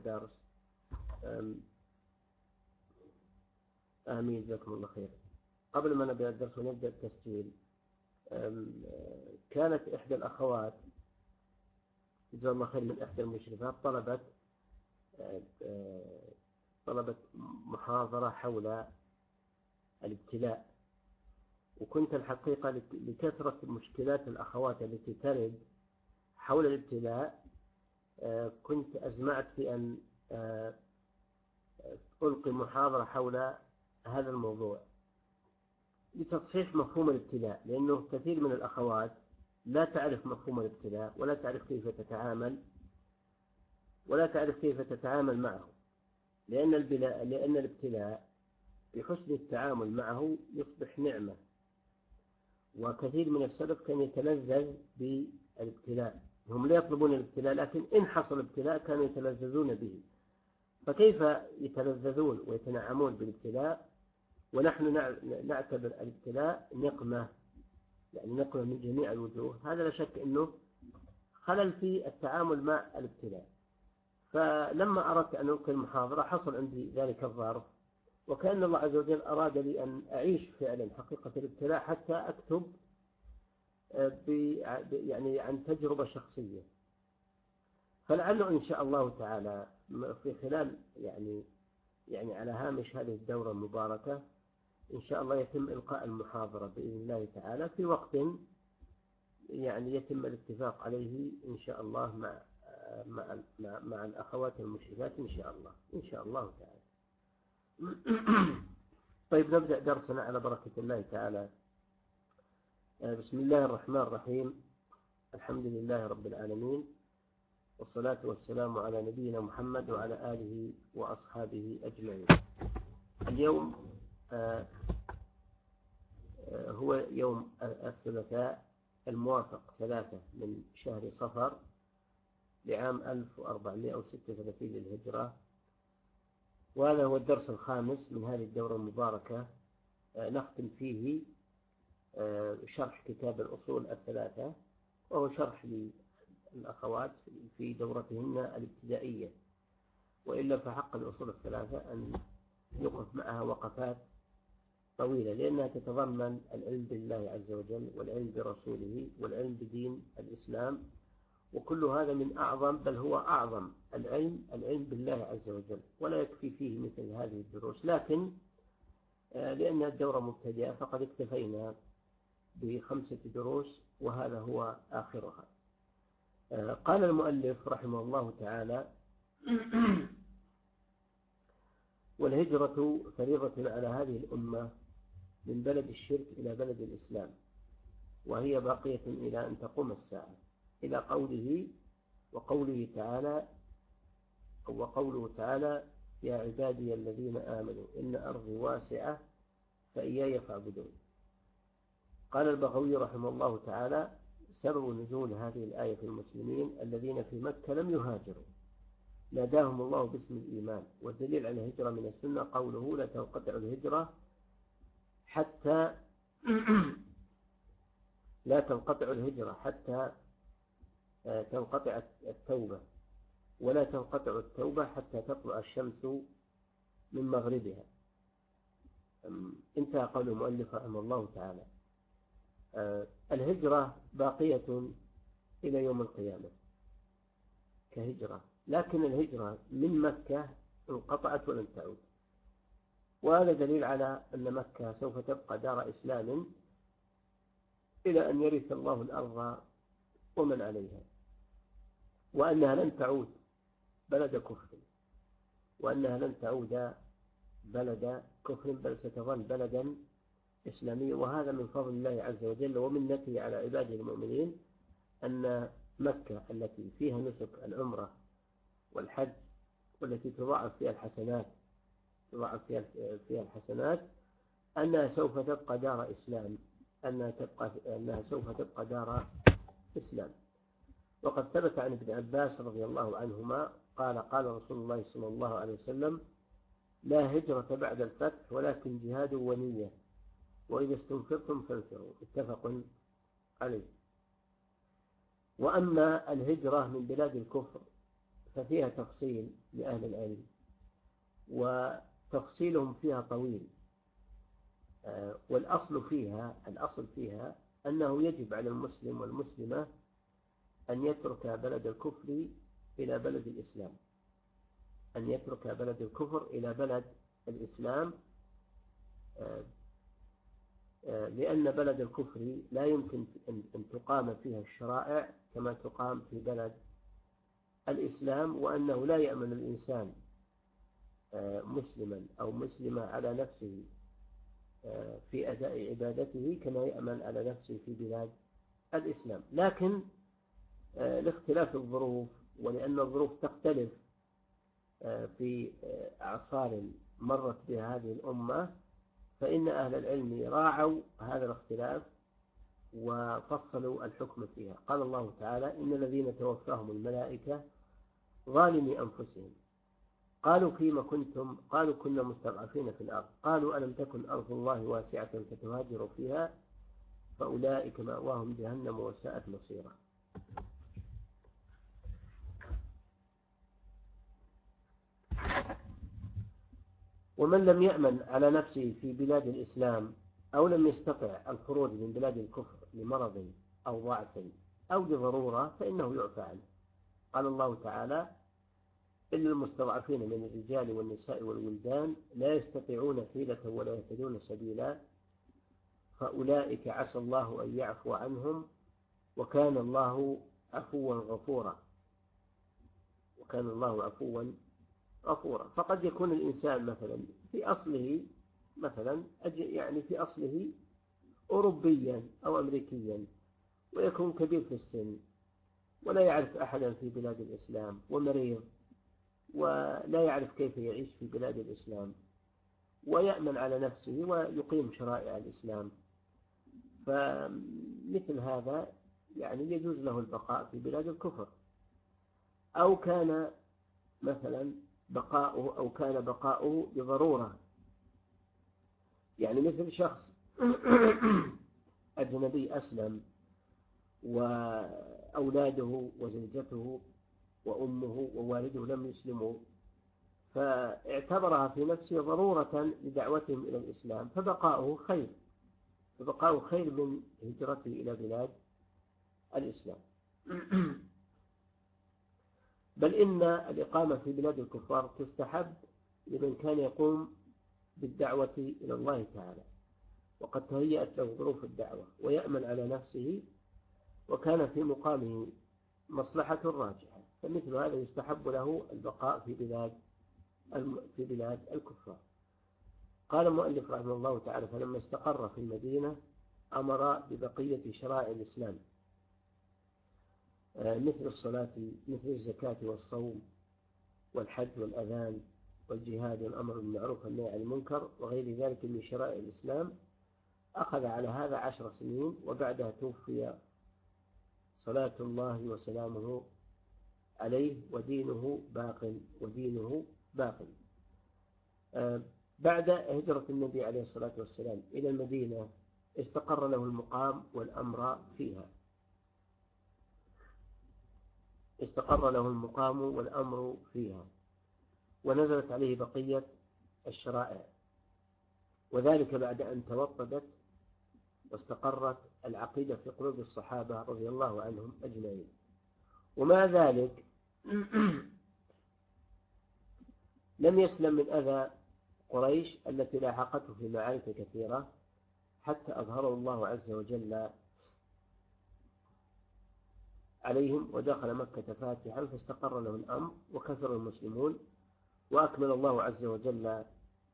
الدرس. آمين، جزاكم الله خير. قبل ما نبدأ الدرس ونبدأ التسجيل، كانت إحدى الأخوات جزاها الله خير من إحدى المشرفات طلبت محاضرة حول الابتلاء، وكنت الحقيقة لكثرة مشكلات الأخوات التي ترد حول الابتلاء كنت أزمعت في أن ألقي محاضرة حول هذا الموضوع لتصحيح مفهوم الابتلاء، لأنه كثير من الأخوات لا تعرف مفهوم الابتلاء ولا تعرف كيف تتعامل معه، لأن الابتلاء بحسن التعامل معه يصبح نعمة. وكثير من السلف كان يتلذذ بالابتلاء، هم لا يطلبون الابتلاء، لكن إن حصل ابتلاء كانوا يتلذذون به. فكيف يتلذذون ويتنعمون بالابتلاء ونحن نعتبر الابتلاء نقمة، يعني نقمة من جميع الوجوه؟ هذا لا شك أنه خلل في التعامل مع الابتلاء. فلما أردت أن ألقي المحاضرة حصل عندي ذلك الظرف، وكأن الله عز وجل أراد لي أن أعيش فعلا حقيقة الابتلاء حتى أكتب يعني عن تجربة شخصية. فلعله إن شاء الله تعالى في خلال يعني على هامش هذه الدورة المباركة إن شاء الله يتم إلقاء المحاضرة بإذن الله تعالى في وقت يعني يتم الاتفاق عليه إن شاء الله مع الأخوات المشرفات إن شاء الله تعالى. طيب، نبدأ درسنا على بركة الله تعالى. بسم الله الرحمن الرحيم. الحمد لله رب العالمين، والصلاة والسلام على نبينا محمد وعلى آله وأصحابه أجمعين. اليوم هو يوم الثلاثاء الموافق 3 من شهر صفر لعام 1436 للهجرة، وهذا هو الدرس الخامس من هذه الدورة المباركة. نختم فيه شرح كتاب الأصول الثلاثة، وهو شرح للأخوات في دورتهن الابتدائية، وإلا فحق الأصول الثلاثة أن يقف معها وقفات طويلة، لأنها تتضمن العلم بالله عز وجل والعلم برسوله والعلم بدين الإسلام، وكل هذا من أعظم بل هو أعظم العلم بالله عز وجل، ولا يكفي فيه مثل هذه الدروس. لكن لأن الدورة مبتدئة فقد اكتفينا ب5 دروس وهذا هو آخرها. قال المؤلف رحمه الله تعالى: والهجرة فريضة على هذه الأمة من بلد الشرك إلى بلد الإسلام، وهي باقية إلى أن تقوم الساعة، إلى وقوله تعالى: يا عبادي الذين آمنوا إن أرضي واسعة فإياي فاعبدون. قال البغوي رحمه الله تعالى: سبب نزول هذه الآية في المسلمين الذين في مكة لم يهاجروا ناداهم الله باسم الإيمان، والدليل على الهجرة من السنة قوله: لا تنقطع الهجرة حتى تنقطع التوبة، ولا تنقطع التوبة حتى تطلع الشمس من مغربها. انتهى قول المؤلف رحمه الله تعالى. الهجرة باقية إلى يوم القيامة كهجرة، لكن الهجرة من مكة انقطعت ولن تعود، وهذا دليل على أن مكة سوف تبقى دار إسلام إلى أن يرث الله الأرض ومن عليها، وأنها لن تعود بلد كفر، بل ستظل بلدا إسلاميا. وهذا من فضل الله عز وجل ومنته على عباده المؤمنين، أن مكة التي فيها نسك العمرة والحج والتي تضاعف فيها الحسنات أنها سوف تبقى دار إسلام، أنها سوف تبقى دار إسلام. وقد ثبت عن ابن عباس رضي الله عنهما قال رسول الله صلى الله عليه وسلم: لا هجرة بعد الفتح ولكن جهاد ونية، وإذا استنفرتم فانفروا. اتفق عليه. وأما الهجرة من بلاد الكفر ففيها تفصيل لأهل العلم، وتفصيلهم فيها طويل. والأصل فيها أنه يجب على المسلم والمسلمة أن يترك بلد الكفر إلى بلد الإسلام، أن يترك بلد الكفر إلى بلد الإسلام، لأن بلد الكفر لا يمكن أن تقام فيها الشرائع كما تقام في بلد الإسلام، وأنه لا يأمن الإنسان مسلما أو مسلمة على نفسه في أداء عبادته كما يأمن على نفسه في بلاد الإسلام. لكن لاختلاف الظروف، ولأن الظروف تختلف في أعصار مرت بها هذه الأمة، فإن أهل العلم راعوا هذا الاختلاف وفصلوا الحكم فيها. قال الله تعالى: إن الذين توفاهم الملائكة ظالمي أنفسهم قالوا فيما كنتم؟ قالوا كنا مستضعفين في الأرض. قالوا ألم تكن أرض الله واسعة فتهاجروا فيها فأولئك مأواهم جهنم وساءت مصيرا. ومن لم يأمن على نفسه في بلاد الإسلام أو لم يستطع الخروج من بلاد الكفر لمرض أو ضعف أو لضرورة فإنه يعفى عنه. قال الله تعالى: إلا المستضعفين من الرجال والنساء والولدان لا يستطيعون حيلة ولا يهتدون سبيلا فأولئك عسى الله أن يعفو عنهم وكان الله عفوا غفورا. وكان الله عفوا غفورا. فقد يكون الإنسان مثلا في أصله في أصله أوروبيا أو أمريكيا، ويكون كبير في السن ولا يعرف أحدا في بلاد الإسلام، ومريض ولا يعرف كيف يعيش في بلاد الإسلام، ويأمن على نفسه ويقيم شرائع الإسلام. فمثل هذا يجوز له البقاء في بلاد الكفر، أو كان مثلا بقاؤه بضرورة، مثل شخص أجنبي أسلم وأولاده وزوجته وأمه ووالده لم يسلموا، فاعتبرها في نفسه ضرورة لدعوتهم إلى الإسلام، فبقاؤه خير من هجرته إلى بلاد الإسلام. بل إن الإقامة في بلاد الكفار تستحب لمن كان يقوم بالدعوة إلى الله تعالى وقد تهيأت له ظروف الدعوة ويأمن على نفسه وكان في مقامه مصلحة راجحة، فمثل هذا يستحب له البقاء في بلاد الكفار. قال المؤلف رحمه الله تعالى: فلما استقر في المدينة أمر ببقية شرائع الإسلام مثل الصلاة، مثل الزكاة والصوم والحج والأذان والجهاد والأمر بالمعروف والنهي عن المنكر وغير ذلك من شرائع الإسلام. أخذ على هذا 10 سنين، وبعدها توفي صلاة الله وسلامه عليه ودينه باق. بعد هجرة النبي عليه الصلاة والسلام إلى المدينة استقر له المقام والأمر فيها، ونزلت عليه بقية الشرائع، وذلك بعد أن توطدت واستقرت العقيدة في قلوب الصحابة رضي الله عنهم أجمعين. ومع ذلك لم يسلم من أذى قريش التي لاحقته في معارك كثيرة حتى أظهره الله عز وجل عليهم ودخل مكة فاتحا، فاستقر له الأمر وكثر المسلمون، وأكمل الله عز وجل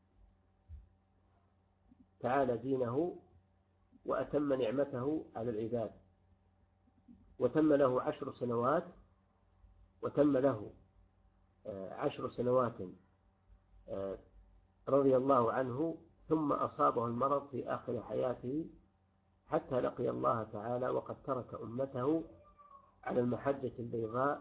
تعالى دينه وأتم نعمته على العباد، وتم له 10 سنوات رضي الله عنه، ثم أصابه المرض في آخر حياته حتى لقي الله تعالى وقد ترك أمته على المحجة البيضاء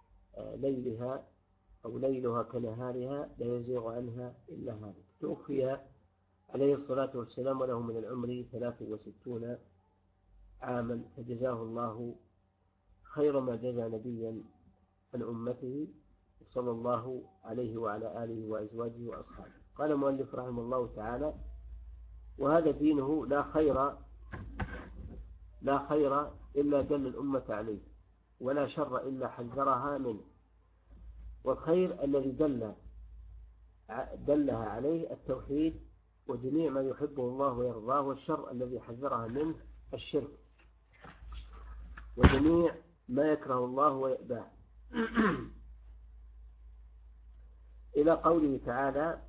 ليلها كنهارها لا يزيغ عنها إلا هالك. توفي عليه الصلاة والسلام وله من العمر 63 عاما، فجزاه الله خير ما جزى نبيا عن أمته، صلى الله عليه وعلى آله وأزواجه وأصحابه. قال المؤلف رحمه الله تعالى: وهذا دينه لا خير إلا دل الأمة عليه، ولا شر إلا حذرها منه. والخير الذي دلها عليه التوحيد وجميع ما يحبه الله ويرضاه، والشر الذي حذرها منه الشرك وجميع ما يكره الله ويأباه. إلى قوله تعالى: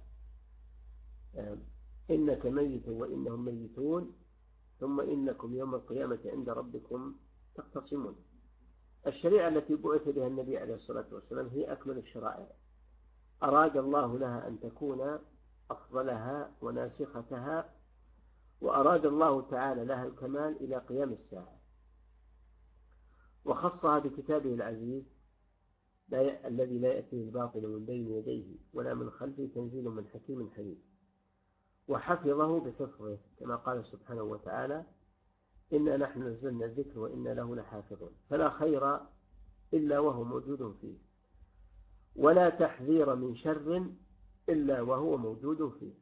إنك ميت وإنهم ميتون ثم إنكم يوم القيامة عند ربكم تختصمون. الشريعة التي بعث بها النبي عليه الصلاة والسلام هي أكمل الشرائع، أراد الله لها أن تكون أفضلها وناسختها، وأراد الله تعالى لها الكمال إلى قيام الساعة، وخصها بكتابه العزيز الذي لا يأتيه الباطل من بين يديه ولا من خلفه، تنزيل من حكيم حميد. وحفظه بحفظه كما قال سبحانه وتعالى: إنا نحن نزلنا الذكر وإنا له لحافظون. فلا خير إلا وهو موجود فيه، ولا تحذير من شر إلا وهو موجود فيه.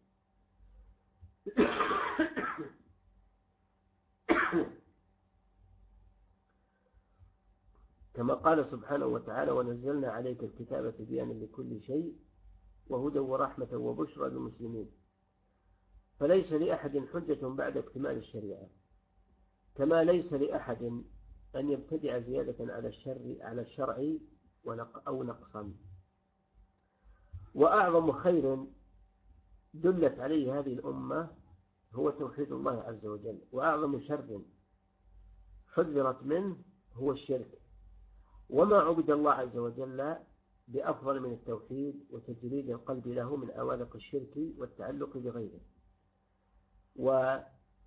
كما قال سبحانه وتعالى: ونزلنا عليك الكتاب تبيانا لكل شيء وهدى ورحمة وبشرى للمسلمين. فليس لأحد حجة بعد اكتمال الشريعة، كما ليس لأحد أن يبتدع زيادة على الشرع أو نقصا. وأعظم خير دلت عليه هذه الأمة هو توحيد الله عز وجل، وأعظم شر حذرت منه هو الشرك. وما عبد الله عز وجل بأفضل من التوحيد وتجريد القلب له من أوالق الشرك والتعلق بغيره. ومن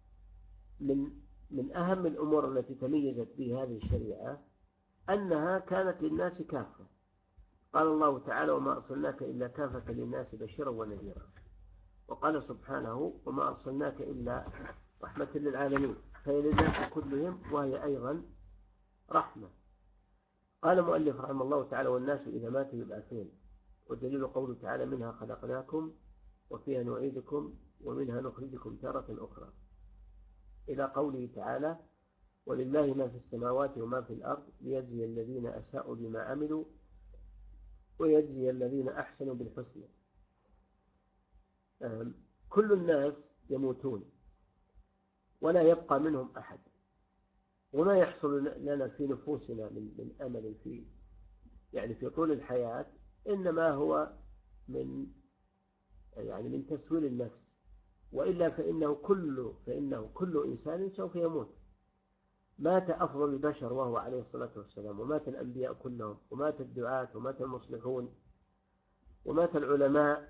أهم الأمور التي تميزت به هذه الشريعة أنها كانت للناس كافة. قال الله تعالى: وما أرسلناك إلا كافة للناس بشيرا ونذيرا. وقال سبحانه: وما أرسلناك إلا رحمة للعالمين، فهي للناس كلهم وهي أيضا رحمة. قال المؤلف رحمه الله تعالى: والناس إذا ماتوا يبعثون. والدليل قوله تعالى: منها خلقناكم وفيها نعيدكم ومنها نخرجكم تارة أخرى. إلى قوله تعالى: ولله ما في السماوات وما في الأرض ليجزي الذين أساءوا بما عملوا ويجزي الذين أحسنوا بالحسنى. كل الناس يموتون ولا يبقى منهم أحد، وما يحصل لنا في نفوسنا من أمل في طول الحياة إنما هو من تسويل النفس، وإلا فإنه كل إنسان سوف يموت. مات أفضل البشر وهو عليه الصلاة والسلام، ومات الأنبياء كلهم، ومات الدعاة، ومات المصلحون، ومات العلماء،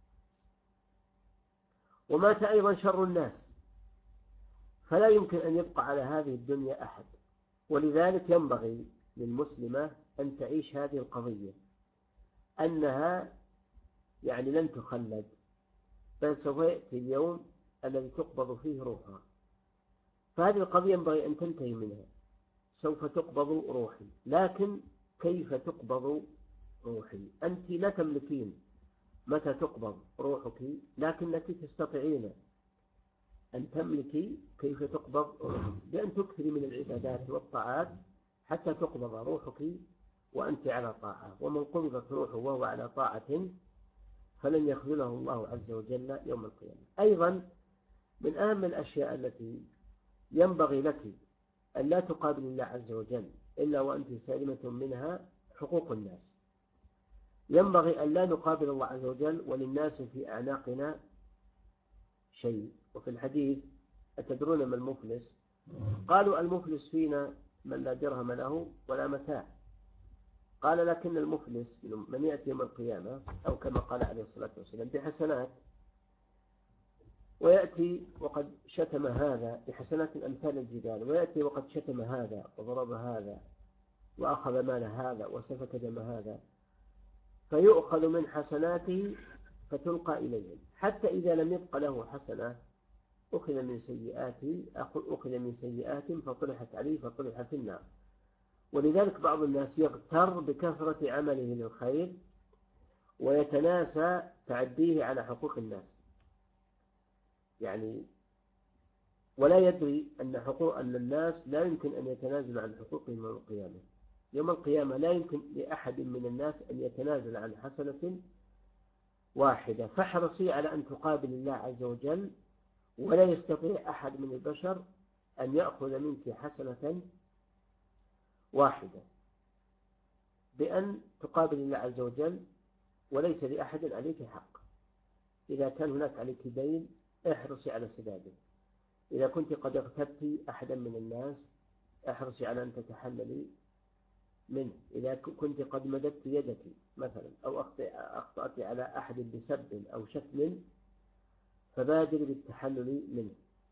ومات أيضا شر الناس. فلا يمكن أن يبقى على هذه الدنيا أحد. ولذلك ينبغي للمسلمة أن تعيش هذه القضية، أنها لن تخلد، بل سوف يأتي اليوم الذي تقبض فيه روحها. فهذه القضية ينبغي أن تنتهي منها. سوف تقبض روحي، لكن كيف تقبض روحي؟ أنت لا تملكين متى تقبض روحك، لكنك تستطيعين أن تملكي كيف تقبض روحك، بأن تكثري من العبادات والطاعات حتى تقبض روحك وأنت على طاعة. ومن قبضت روحه وهو على طاعة فلن يخذله الله عز وجل يوم القيامة. أيضا من أهم الأشياء التي ينبغي لك أن لا تقابل الله عز وجل إلا وأنت سالمة منها حقوق الناس. ينبغي أن لا نقابل الله عز وجل وللناس في أعناقنا شيء. وفي الحديث: أتدرون ما المفلس؟ قالوا: المفلس فينا من لا درهم له ولا متاع. قال: لكن المفلس من يأتي يوم القيامة، أو كما قال عليه الصلاة والسلام، بحسنات، ويأتي وقد شتم هذا بحسنات أمثال الجبال، ويأتي وقد شتم هذا وضرب هذا وأخذ مال هذا وسفك دم هذا، فيؤخذ من حسناته فتلقى إليهم، حتى إذا لم يبق له حسنة أخذ من سيئات فطرحت عليه فطرح في النار. ولذلك بعض الناس يغتر بكثرة عمله للخير ويتناسى تعديه على حقوق الناس، يعني ولا يدري أن الناس لا يمكن أن يتنازلوا عن حقوقهم يوم القيامة. يوم القيامة لا يمكن لأحد من الناس أن يتنازل عن حسنة واحدة، فاحرصي على أن تقابل الله عز وجل، ولا يستطيع أحد من البشر أن يأخذ منك حسنة واحدة، بأن تقابل الله عز وجل وليس لأحد عليك حق. إذا كان هناك عليك دين احرصي على سداده، إذا كنت قد اغتبت أحدا من الناس احرصي على أن تتحللي منه، إذا كنت قد مددت يدك مثلا أو أخطأت على أحد بسب أو شتم فبادر بالتحلل منه،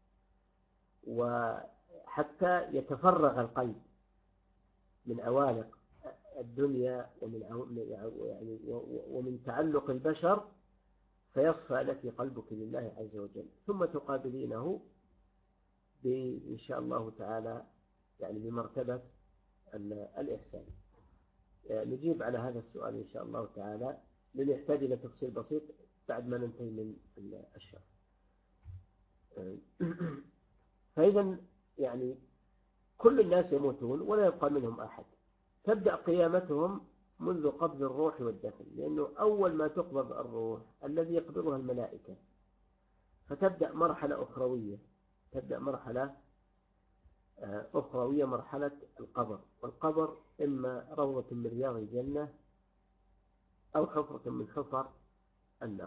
وحتى يتفرغ القلب من عوالق الدنيا ومن تعلق البشر، فيصفى لك قلبك لله عز وجل، ثم تقابلينه إن شاء الله تعالى يعني بمرتبة الإحسان. نجيب على هذا السؤال إن شاء الله تعالى، لنحتاج إلى تفصيل بسيط بعد ما ننتهي من الشرح. فإذا يعني كل الناس يموتون ولا يبقى منهم أحد، تبدأ قيامتهم منذ قبض الروح والدفن، لأنه أول ما تقبض الروح الذي يقبضها الملائكة، فتبدأ مرحلة أخروية، مرحلة القبر. والقبر إما روضة من رياض الجنة أو حفرة من حفر النار.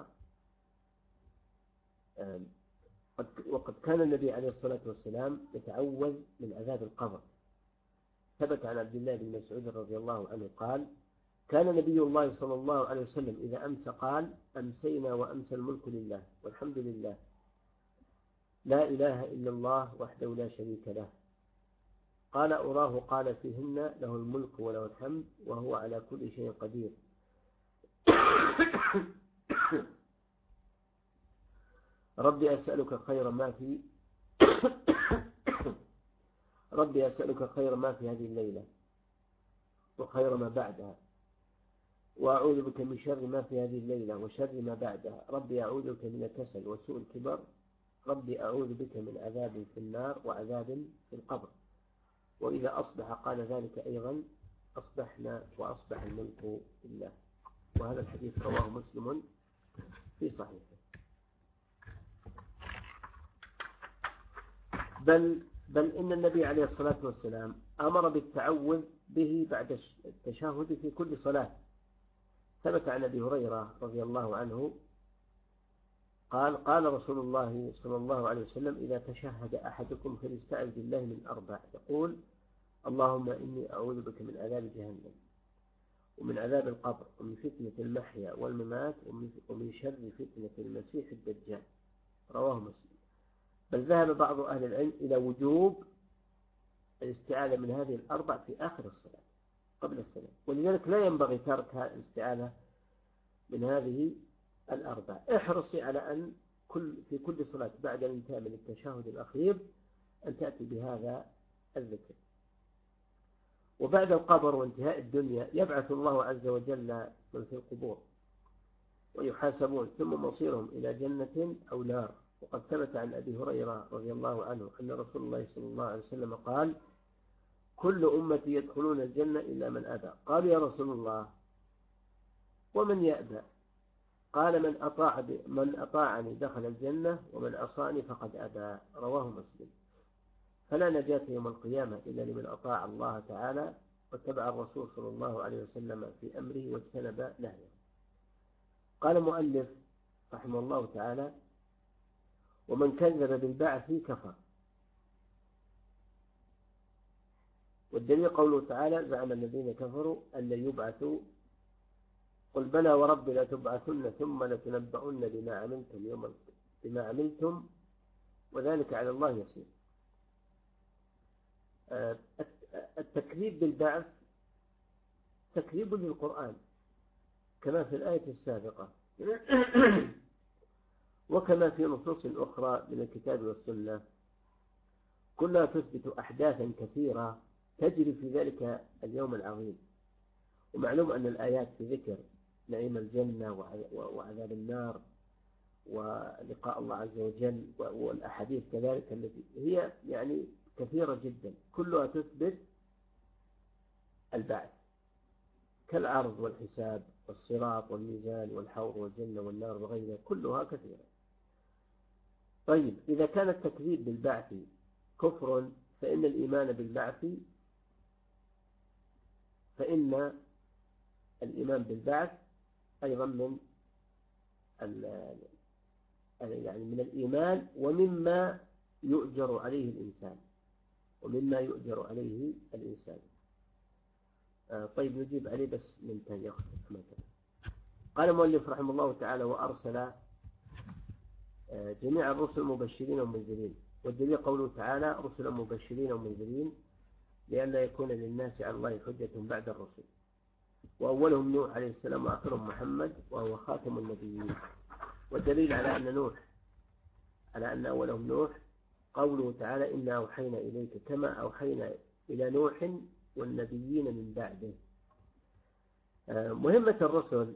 وقد كان النبي عليه الصلاة والسلام يتعوذ من عذاب القبر. ثبت عن عبد الله بن مسعود رضي الله عنه قال: كان نبي الله صلى الله عليه وسلم إذا أمسى قال: أمسينا وأمسى الملك لله والحمد لله، لا إله إلا الله وحده لا شريك له. قال: أراه قال فيهن: له الملك وله الحمد وهو على كل شيء قدير. ربي أسألك خير ما في ربي أسألك خير ما في هذه الليلة وخير ما بعدها، وأعوذ بك من شر ما في هذه الليلة وشر ما بعدها. ربي أعوذ بك من الكسل وسوء الكبر. ربي أعوذ بك من عذاب في النار وعذاب في القبر. وإذا أصبح قال ذلك أيضا: أصبحنا وأصبح الملك لله. وهذا الحديث رواه مسلم في صحيحه. بل إن النبي عليه الصلاة والسلام أمر بالتعوذ به بعد التشهد في كل صلاة. ثبت عن أبي هريرة رضي الله عنه قال: قال رسول الله صلى الله عليه وسلم: إذا تشهد أحدكم فليستعذ بالله من 4، يقول: اللهم إني أعوذ بك من عذاب جهنم ومن عذاب القبر ومن فتنة المحيا والممات ومن شر فتنة المسيح الدجال. رواه مسلم. بل ذهب بعض أهل العلم إلى وجوب الاستعاذة من هذه ال4 في آخر الصلاة قبل السلام، ولذلك لا ينبغي ترك الاستعاذة من هذه ال4. احرصي على أن في كل صلاة بعد الانتهاء من التشهد الأخير أن تأتي بهذا الذكر. وبعد القبر وانتهاء الدنيا يبعث الله عز وجل من في القبور ويحاسبون، ثم مصيرهم إلى جنة أو نار. وقد ثبت عن أبي هريرة رضي الله عنه أن رسول الله صلى الله عليه وسلم قال: كل أمتي يدخلون الجنة إلا من أبى. قالوا: يا رسول الله ومن يأبى؟ قال: من أطاعني دخل الجنة ومن عصاني فقد أبى. رواه مسلم. فلا نجاة يوم القيامة إلا لمن أطاع الله تعالى واتبع الرسول صلى الله عليه وسلم في أمره واجتنب نهيه. قال المؤلف رحمه الله تعالى: ومن كذب بالبعث كفر. والدليل قوله تعالى: زعم الذين كفروا أن لن يبعثوا قل بلى ورب لتبعثن ثم لتنبؤن بما عملتم وذلك على الله يسير. التكذيب بالبعث تكذيب للقرآن كما في الآية السابقة وكما في نصوص أخرى من الكتاب والسنة، كلها تثبت أحداثا كثيرة تجري في ذلك اليوم العظيم. ومعلوم أن الآيات في ذكر نعيم الجنة وعذاب النار ولقاء الله عز وجل، والأحاديث كذلك التي هي يعني كثيرة جدا كلها تثبت البعث، كالعرض والحساب والصراط والميزان والحوض والجنة والنار وغيرها كلها كثيرة. طيب إذا كان التكذيب بالبعث كفر، فإن الإيمان بالبعث أيضا يعني من الإيمان ومما يؤجر عليه الإنسان. طيب نجيب عليه بس ننتهي مثلا. قال المؤلف رحمه الله تعالى: وأرسل جميع الرسل مبشرين ومنذرين. والدليل قوله تعالى: رسلا مبشرين ومنذرين لئلا يكون للناس على الله حجة بعد الرسل. وأولهم نوح عليه السلام وآخرهم محمد وهو خاتم النبيين. والدليل على أن أولهم نوح قوله تعالى: إنا أوحينا إليك كما أوحينا إلى نوح والنبيين من بعده. مهمة الرسل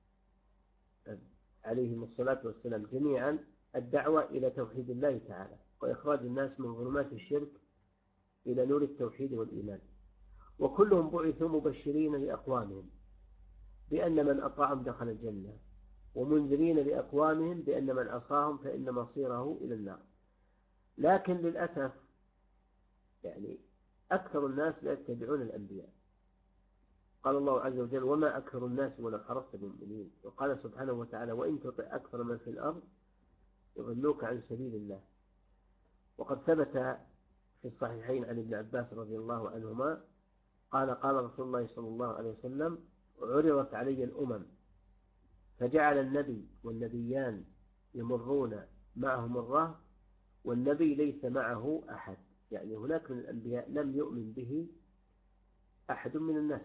عليهم الصلاة والسلام جميعا الدعوة إلى توحيد الله تعالى وإخراج الناس من ظلمات الشرك إلى نور التوحيد والإيمان. وكلهم بعثوا مبشرين لأقوامهم بأن من أطاعهم دخل الجنة، ومنذرين لأقوامهم بأن من عصاهم فإن مصيره إلى النار. لكن للأسف يعني أكثر الناس لا يتبعون الأنبياء. قال الله عز وجل: وما أكثر الناس ولو حرصت بالمؤمنين. وقال سبحانه وتعالى: وإن تطع أكثر من في الأرض يضلوك عن سبيل الله. وقد ثبت في الصحيحين عن ابن عباس رضي الله عنهما قال: قال رسول الله صلى الله عليه وسلم: عرضت علي الأمم فجعل النبي والنبيان يمرون معهم الرهط والنبي ليس معه أحد. يعني هناك من الأنبياء لم يؤمن به أحد من الناس.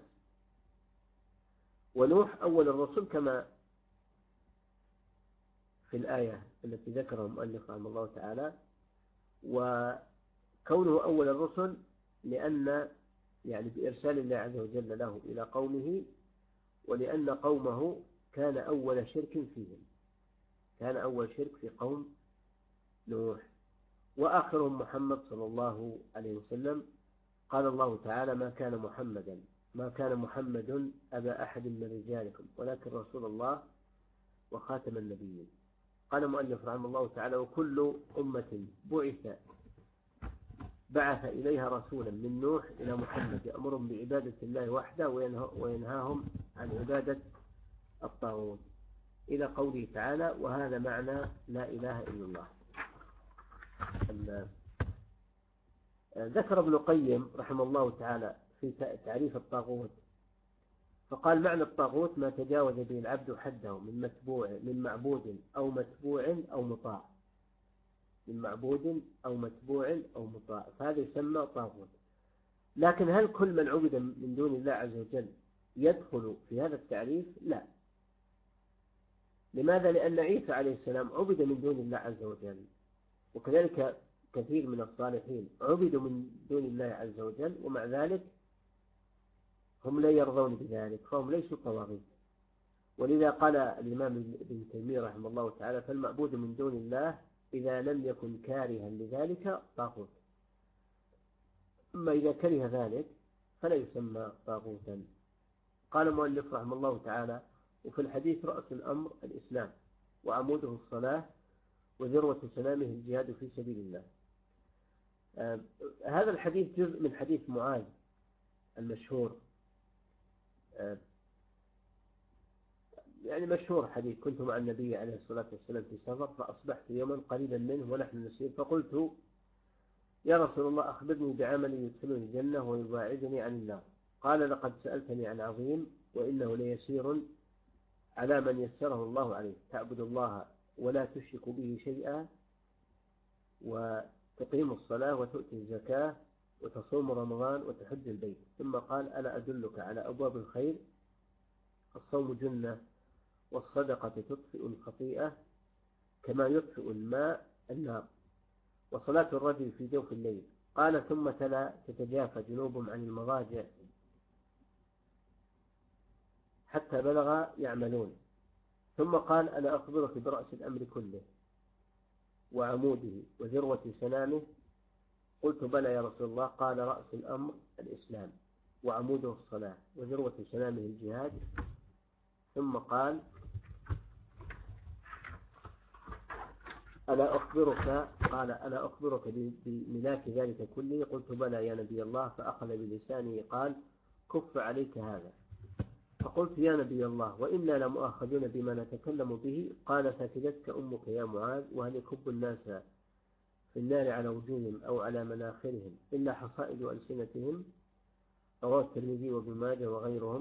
ونوح أول الرسل كما في الآية التي ذكرها المؤلف رحمه الله تعالى. وكونه أول الرسل لأن يعني بإرسال الله عز وجل له إلى قومه، ولأن قومه كان أول شرك فيهم، كان أول شرك في قوم نوح. وآخرهم محمد صلى الله عليه وسلم. قال الله تعالى: ما كان محمد أبا أحد من رجالكم ولكن رسول الله وخاتم النبيين. قال مؤلف رحمه الله تعالى: وكل أمة بعث إليها رسولا من نوح إلى محمد يأمرهم بعبادة الله وحده وينهاهم عن عبادة الطاغوت، إلى قوله تعالى: وهذا معنى لا إله إلا الله. ذكر ابن القيم رحمه الله تعالى في تعريف الطاغوت فقال: معنى الطاغوت ما تجاوز به العبد حده من معبود أو متبوع أو مطاع، فهذا يسمى طاغوت. لكن هل كل من عبد من دون الله عز وجل يدخل في هذا التعريف؟ لا. لماذا؟ لأن عيسى عليه السلام عبد من دون الله عز وجل، وكذلك كثير من الصالحين عبدوا من دون الله عز وجل، ومع ذلك هم لا يرضون بذلك، فهم ليسوا طواغيت. ولذا قال الإمام ابن تيمية رحمه الله تعالى: فالمعبود من دون الله إذا لم يكن كارها لذلك طاغوت، أما إذا كره ذلك فلا يسمى طاغوتا. قال المؤلف رحمه الله تعالى: وفي الحديث رأس الأمر الإسلام وعموده الصلاة وذروة سلامه الجهاد في سبيل الله. هذا الحديث جزء من حديث معاذ المشهور، يعني مشهور حديث: كنت مع النبي عليه الصلاة والسلام في سفر فأصبحت يوما قريبا منه ونحن نسير، فقلت: يا رسول الله أخبرني بعمل يدخلني الجنة ويباعدني عن النار. قال: لقد سألتني عن عظيم وإنه ليسير على من يسره الله عليه، تعبد الله ولا تشرك به شيئا وتقيم الصلاة وتؤتي الزكاة وتصوم رمضان وتحج البيت. ثم قال: ألا أدلك على أبواب الخير؟ الصوم جنة والصدقة تطفئ الخطيئة كما يطفئ الماء النار، وصلاة الرجل في جوف الليل. قال: ثم تلا: تتجافى جنوبهم عن المضاجع حتى بلغ يعملون. ثم قال أنا أخبرك برأس الأمر كله وعموده وذروة سنامه. قلت بلى يا رسول الله. قال رأس الأمر الإسلام وعموده الصلاة وذروة سنامه الجهاد. ثم قال ألا أخبرك بملاك ذلك كله. قلت بلى يا نبي الله. فأخذ بلسانه قال كف عليك هذا. فقلت يا نبي الله وإنا لمؤاخذون بما نتكلم به. قال ثكلتك أمك يا معاذ. وهل يكب الناس في النار على وجوههم أو على مناخرهم إلا حصائد ألسنتهم. رواه الترمذي وابن ماجه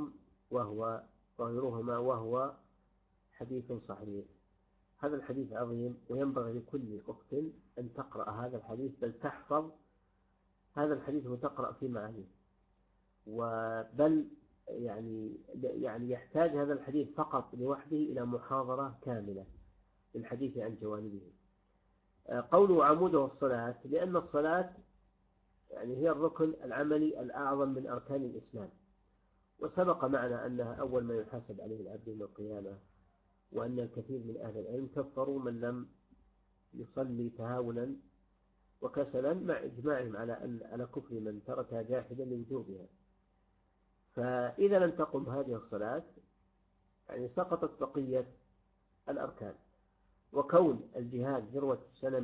وغيرهما وهو حديث صحيح. هذا الحديث عظيم وينبغي لكل أخت أن تقرأ هذا الحديث بل تحفظ هذا الحديث وتقرأ في معانيه. وبل يعني يحتاج هذا الحديث فقط لوحده إلى محاضرة كاملة للحديث عن جوانبه. قوله عموده الصلاة لأن الصلاة يعني هي الركن العملي الأعظم من أركان الإسلام. وسبق معنا أنها أول ما يحاسب عليه العبد يوم القيامة. وأن الكثير من أهل العلم كفروا من لم يصلي تهاونا وكسلا مع إجماعهم على كفر من تركها جاحدا لوجوبها. فإذا لم تقم هذه الصلاة يعني سقطت بقية الأركان. وكون الجهاد ذروة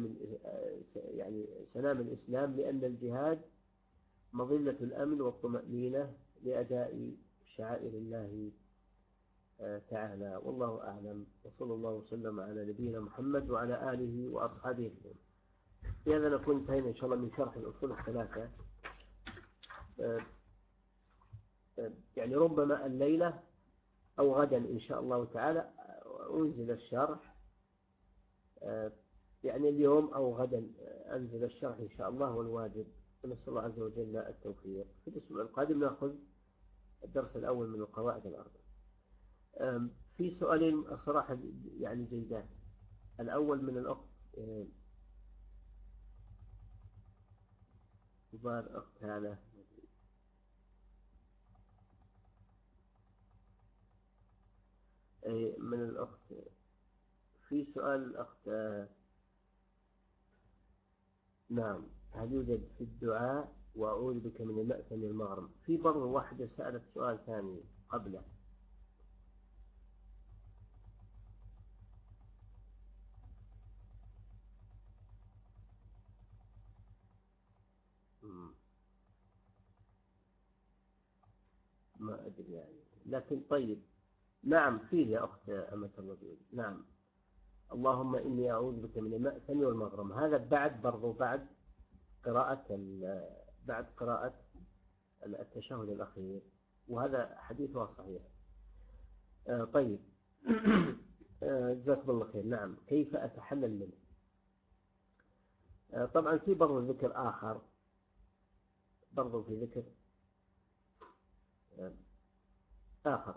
سنام الإسلام لأن الجهاد مظلة الأمن والطمأنينة لأداء شعائر الله تعالى. والله أعلم. وصلى الله وسلم على نبينا محمد وعلى آله وأصحابه. بهذا نكون انتهينا إن شاء الله من شرح الأصول الثلاثة. يعني ربما الليلة أو غدا إن شاء الله تعالى أنزل الشرح. يعني اليوم أو غدا أنزل الشرح إن شاء الله والواجب. ونسأل الله عز وجل التوفيق. في الأسبوع القادم نأخذ الدرس الأول من القواعد الأربع. في سؤالين الصراحة يعني جيدان. الأول من الأخت كبار أخت هالة من الأخت. في سؤال الأخت نعم هل يوجد في الدعاء وأعوذ بك من المأثم والمغرم. في برضه واحدة سألت سؤال ثاني قبله. ما أدري يعني لكن طيب. نعم فيه يا أخت أمة الرجل. نعم اللهم إني أعوذ بك من المأثم والمغرم. هذا بعد قراءة التشهد الأخير. وهذا حديثه صحيح. طيب جزاكم الله خير. نعم كيف أتحلل منه. طبعا في برضو ذكر آخر. برضو في ذكر آخر.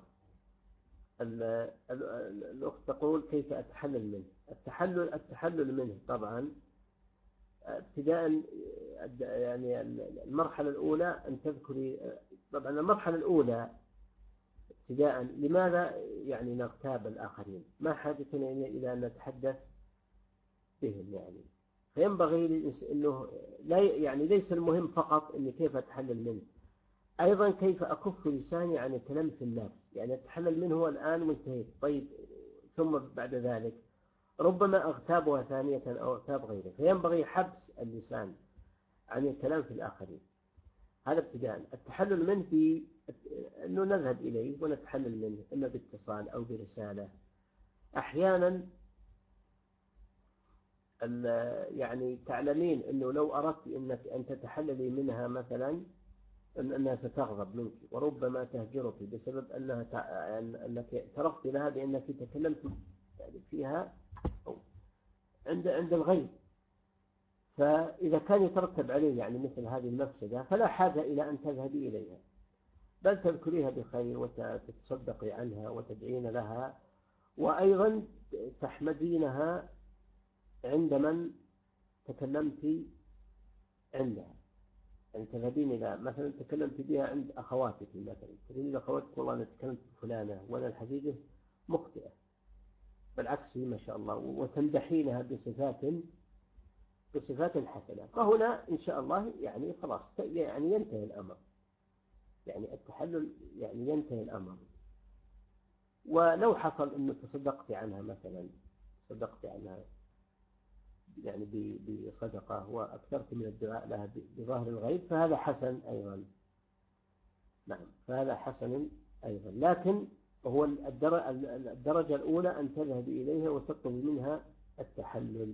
الأخت تقول كيف أتحلل منه. التحلل منه طبعا ابتداء يعني المرحلة الأولى أن تذكري. طبعا المرحلة الأولى ابتداء لماذا يعني نغتاب الآخرين. ما حاجتنا إلى أن نتحدث بهم يعني. فينبغي أنه لا يعني ليس المهم فقط أن كيف أتحلل منه. أيضا كيف أكف لساني عن الكلام في الناس. يعني أتحلل منه هو الآن وانتهيت. طيب ثم بعد ذلك ربما أغتابها ثانية أو أغتاب غيره. فينبغي حبس اللسان عن الكلام في الآخرين. هذا ابتداء. التحلل منه في أنه نذهب إليه ونتحلل منه إما باتصال أو برسالة. أحيانا يعني تعلمين أنه لو أردت أنك أن تتحللي منها مثلا أنها ستغضب منك وربما تهجرك بسبب أنك ترفت لها بأنك تكلمت يعني فيها عند الغيب. فإذا كان يترتب عليه يعني مثل هذه المفسدة فلا حاجة إلى أن تذهبي إليها بل تذكريها بخير وتتصدقي عنها وتدعين لها. وأيضا تحمدينها عند من تكلمت عندها يعني تذهبين إلى مثلا تكلمت بها عند أخواتك مثلا، تقولين لأخواتك والله أنا تكلمت بفلانة وأنا الحقيقة مخطئة، بالعكس ما شاء الله، وتمدحينها بصفات حسنة، فهنا إن شاء الله يعني خلاص يعني ينتهي الأمر، يعني التحلل يعني ينتهي الأمر. ولو حصل أنه تصدقت عنها مثلا، صدقت عنها يعني بصدقة وأكثرت من الدعاء لها بظاهر الغيب، فهذا حسن أيضا. نعم، فهذا حسن أيضا، لكن هو الدرجة الأولى أن تذهب إليها وتطلب منها التحلل.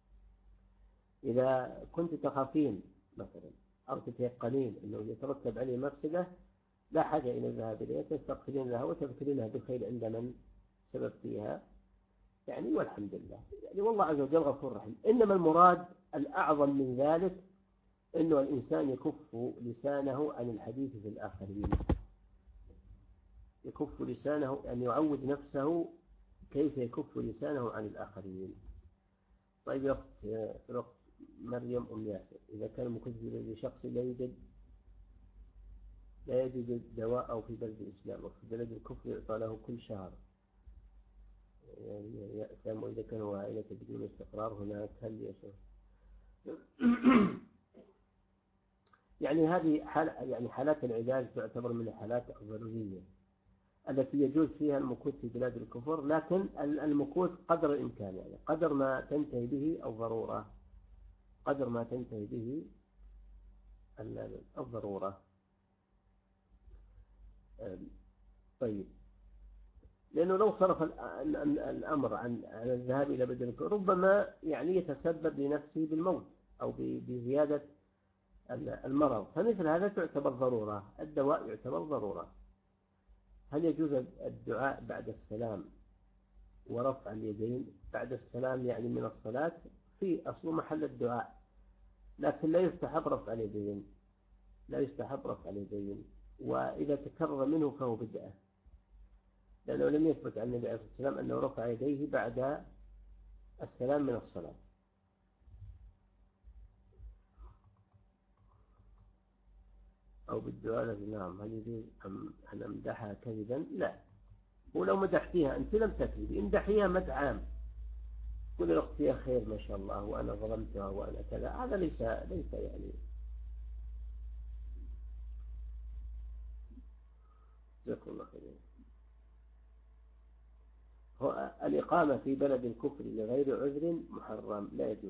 إذا كنت تخافين مثلا أو تتيقنين أنه يترتب عليه مفسدة، لا حاجة إلى الذهاب إليها، تستغفرين لها وتذكرينها بالخير عند من سبب فيها يعني، والحمد لله يعني، والله عز وجل غفور رحيم. إنما المراد الأعظم من ذلك أنه الإنسان يكف لسانه عن الحديث في الآخرين، يكف لسانه أن يعود نفسه كيف يكف لسانه عن الآخرين. طيب في وقت مريم أم ياسر، إذا كان مكذبا لشخص لا يجد دواء في بلد الإسلام وفي بلد الكفر يعطى له كل شهر، يعني يأثم، وإذا كان هو عائلة بدون استقرار هناك هل يشعر؟ يعني هذه يعني حالات العلاج تعتبر من الحالات الضرورية التي يجوز فيها المكوث في بلاد الكفر، لكن المكوث قدر الإمكان، يعني قدر ما تنتهي به الضرورة، قدر ما تنتهي به الضرورة. طيب، لأنه لو صرف الأمر عن الذهاب إلى بدل الكفر ربما يعني يتسبب لنفسه بالموت أو بزيادة المرض، فمثل هذا تعتبر ضرورة، الدواء يعتبر ضرورة. هل يجوز الدعاء بعد السلام ورفع اليدين بعد السلام يعني من الصلاة؟ في أصل محل الدعاء، لكن لا يستحب رفع اليدين، لا يستحب رفع اليدين، وإذا تكرر منه فهو بدعة، لأنه لم يثبت عن النبي عليه الصلاة والسلام أنه رفع يديه بعد السلام من الصلاة. أو بالدعاء نعم، هل يجوز أن أمدحها كذبا؟ لا، ولو مدحتيها أنت لم تكذبي، امدحيها مدح عام، قل الأخت يا خير ما شاء الله وأنا ظلمتها وأنا كذا، هذا ليس يعني جزاكم الله خير. هو الإقامة في بلد الكفر لغير عذر محرم، لا يجوز،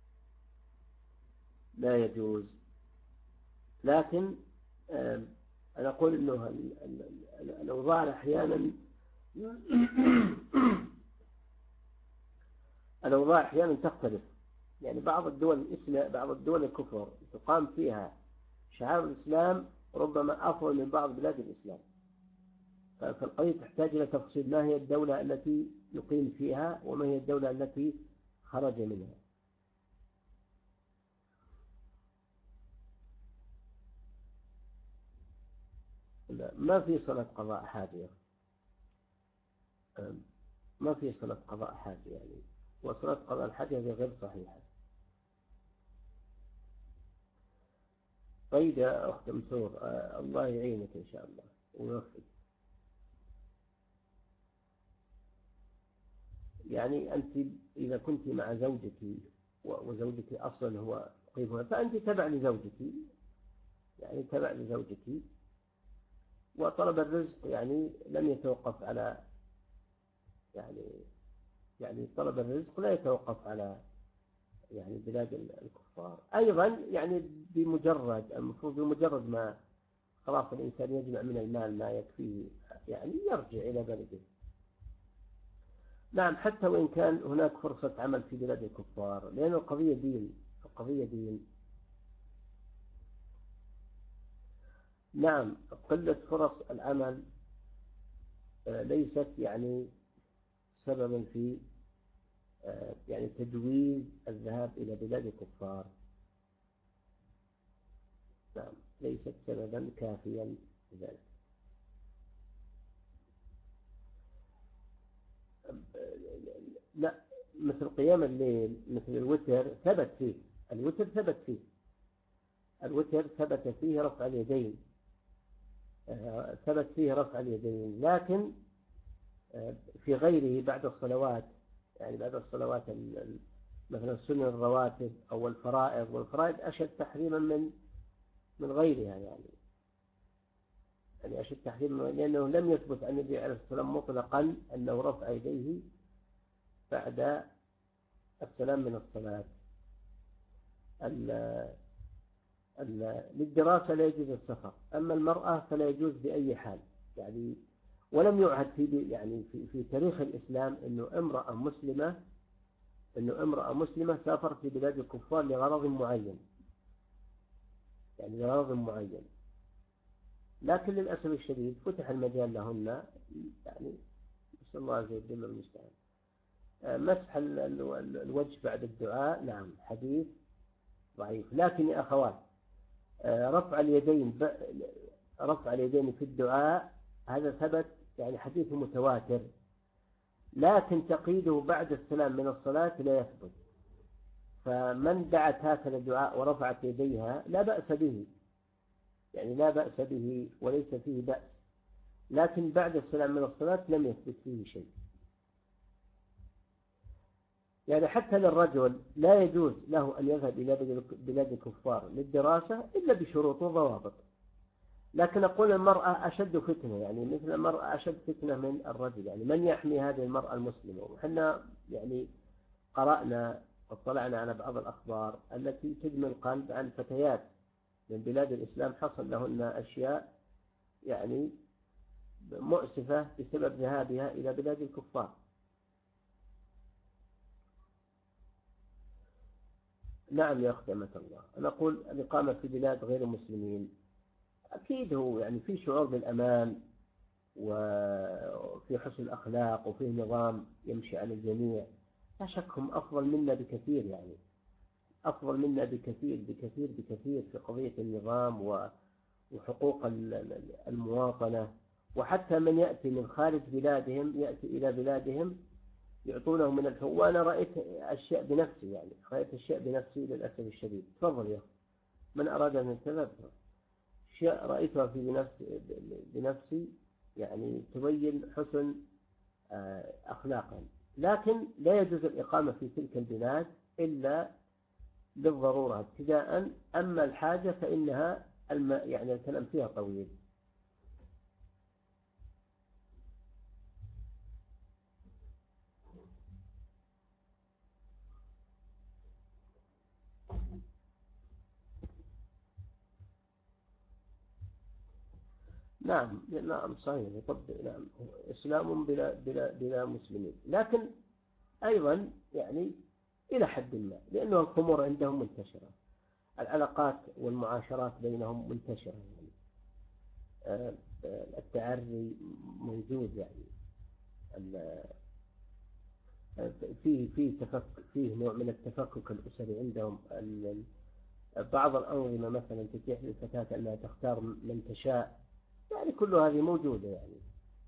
لا يجوز. لكن أنا أقول أنه الأوضاع أحيانا الأوضاع أحيانا تختلف، يعني بعض الدول الكفر تقام فيها شعائر الإسلام ربما أفضل من بعض بلاد الإسلام، فالقضية تحتاج إلى تفصيل، ما هي الدولة التي يقيم فيها وما هي الدولة التي خرج منها. ما في صلاة قضاء حاجة، ما في صلاة قضاء حاجة يعني، وصلاة قضاء الحاجة هي غير صحيحة. طيب يا أخت مسور، الله يعينك إن شاء الله ويوفقك. يعني أنت إذا كنت مع زوجك وزوجك أصلا هو قيمها، فأنت تبع لزوجك، يعني تبع لزوجك، وطلب الرزق يعني لم يتوقف على يعني طلب الرزق لا يتوقف على يعني بلاد الكفار أيضا، يعني المفروض بمجرد ما خلاص الإنسان يجمع من المال ما يكفيه يعني يرجع إلى بلده. نعم، حتى وإن كان هناك فرصة عمل في بلاد الكفار، لأن القضية دين. نعم، قلة فرص العمل ليست يعني سببا في يعني تجويز الذهاب إلى بلاد الكفار، نعم، ليست سببا كافيا لذلك. لا، مثل قيام الليل، مثل الوتر ثبت فيه، الوتر ثبت فيه رفع اليدين، ثبت فيه رفع اليدين، لكن في غيره بعد الصلوات، يعني بعد الصلوات مثلا سنن الرواتب أو الفرائض، والفرائض أشد تحريما من غيرها، يعني أشد تحريما، لأنه لم يثبت عن النبي عليه الصلاة والسلام مطلقا أنه رفع يديه بعد السلام من الصلاة. للدراسة لا يجوز السفر، أما المرأة فلا يجوز بأي حال، يعني ولم يعهد في تاريخ الإسلام أنه امرأة مسلمة سافرت في بلاد الكفار لغرض معين، يعني لغرض معين، لكن للأسف الشديد فتح المجال لهن، يعني نسأل الله عز وجل المستعان. مسح الوجه بعد الدعاء، نعم، حديث ضعيف. لكن يا أخوات، رفع اليدين في الدعاء هذا ثبت، يعني حديث متواتر، لكن تقييده بعد السلام من الصلاة لا يثبت. فمن دعت هكذا الدعاء ورفعت يديها لا بأس به، يعني لا بأس به وليس فيه بأس، لكن بعد السلام من الصلاة لم يثبت فيه شيء. يعني حتى للرجل لا يجوز له أن يذهب إلى بلاد الكفار للدراسة إلا بشروط وضوابط، لكن أقول المرأة أشد فتنة، يعني مثل المرأة أشد فتنة من الرجل، يعني من يحمي هذه المرأة المسلمة؟ وحنا يعني قرأنا واطلعنا على بعض الأخبار التي تدمي القلب عن فتيات من بلاد الإسلام حصل لهن أشياء يعني مؤسفة بسبب ذهابها إلى بلاد الكفار. نعم يا أخدمة الله، أنا أقول الإقامة في بلاد غير المسلمين أكيد هو يعني في شعور بالأمان وفي حسن الأخلاق وفي نظام يمشي على الجميع، لا شك هم أفضل منا بكثير، يعني أفضل منا بكثير بكثير بكثير في قضية النظام وحقوق المواطنة. وحتى من يأتي من خارج بلادهم يأتي إلى بلادهم يعطونه من الحقوق. وأنا رأيت أشياء بنفسي، يعني رأيت أشياء بنفسي للأسف الشديد. تفضل يا أخي، من أراد أن يتذكر أشياء رأيتها بنفسي يعني تبين حسن أخلاقا. لكن لا يجوز الإقامة في تلك البلاد إلا بالضرورة ابتداء، أما الحاجة فإنها يعني الكلام فيها طويل. نعم نعم صحيح، يطبق نعم إسلام بلا مسلمين، لكن أيضا يعني إلى حد ما، لأنه الخمور عندهم منتشرة، العلاقات والمعاشرات بينهم منتشرة، يعني التعري موجود، يعني فيه نوع من التفكك الأسري عندهم. بعض الأنظمة مثلا تتيح للفتاة أنها تختار من تشاء، يعني كل هذه موجودة. يعني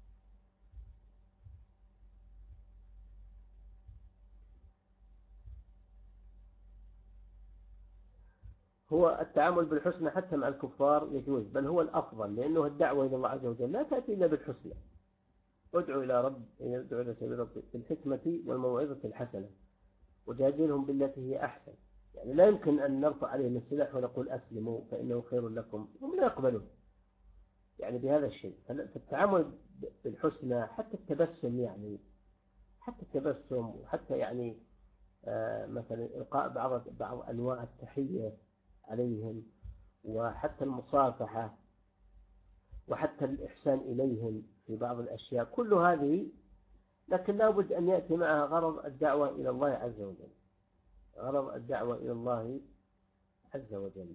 هو التعامل بالحسنى حتى مع الكفار يجوز، بل هو الأفضل، لأنه الدعوة إلى الله عز وجل لا تأتي إلا بالحسنى. ادعو إلى سبيل ربك بالحكمة والموعظة الحسنة وجادلهم بالتي هي أحسن. يعني لا يمكن أن نرفع عليهم السلاح ونقول أسلموا فإنه خير لكم، هم لا يقبلون يعني بهذا الشيء. فالتعامل بالحسنى، حتى التبسم، يعني حتى التبسم، وحتى يعني مثلا إلقاء بعض أنواع التحية عليهم، وحتى المصافحة، وحتى الإحسان إليهم في بعض الأشياء، كل هذه، لكن لا بد أن يأتي معها غرض الدعوة إلى الله عز وجل، غرض الدعوة إلى الله عز وجل.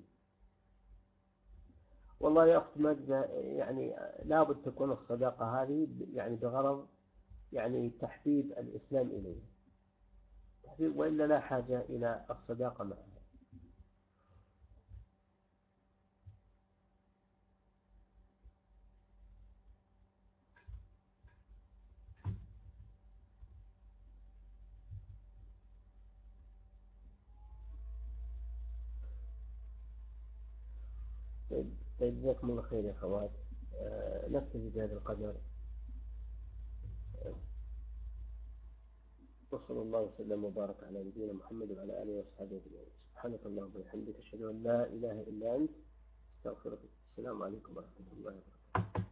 والله يا أخت مجدة، يعني لا بد تكون الصداقة هذه يعني بغرض يعني تحبيب الإسلام إليه، تحبيب، وإلا لا حاجة إلى الصداقة معه. طيب جزاكم الله خير يا أخوات. نكتفي بهذا القدر. وصلى الله وسلم وبارك على نبينا محمد وعلى آله وصحبه أجمعين. سبحانك اللهم وبحمدك أشهد أن لا إله إلا أنت، استغفرك. السلام عليكم ورحمة الله وبركاته.